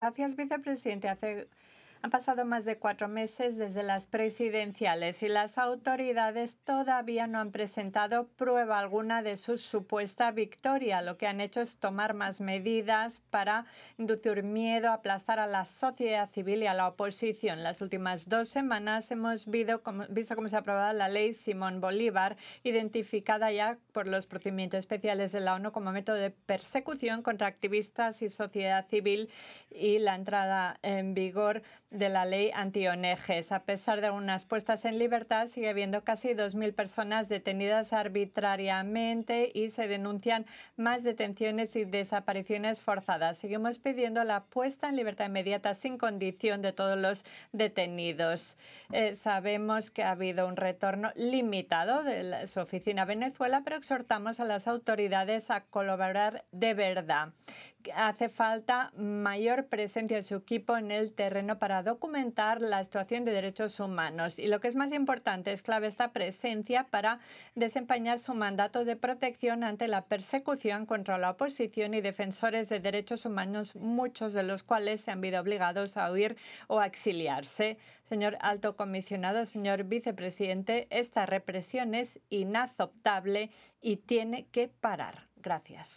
Gracias, vicepresidente. Han pasado más de 4 meses desde las presidenciales y las autoridades todavía no han presentado prueba alguna de su supuesta victoria. Lo que han hecho es tomar más medidas para inducir miedo, aplastar a la sociedad civil y a la oposición. Las últimas 2 semanas hemos visto cómo se ha aprobado la ley Simón Bolívar, identificada ya por los procedimientos especiales de la ONU como método de persecución contra activistas y sociedad civil, y la entrada en vigor de la ley anti-ONGs. A pesar de algunas puestas en libertad, sigue habiendo casi 2.000 personas detenidas arbitrariamente y se denuncian más detenciones y desapariciones forzadas. Seguimos pidiendo la puesta en libertad inmediata sin condición de todos los detenidos. Sabemos que ha habido un retorno limitado de su oficina a Venezuela, pero exhortamos a las autoridades a colaborar de verdad. Hace falta mayor presencia de su equipo en el terreno para documentar la situación de derechos humanos. Y lo que es más importante, es clave esta presencia para desempeñar su mandato de protección ante la persecución contra la oposición y defensores de derechos humanos, muchos de los cuales se han visto obligados a huir o a exiliarse. Señor Alto Comisionado, señor vicepresidente, esta represión es inaceptable y tiene que parar. Gracias.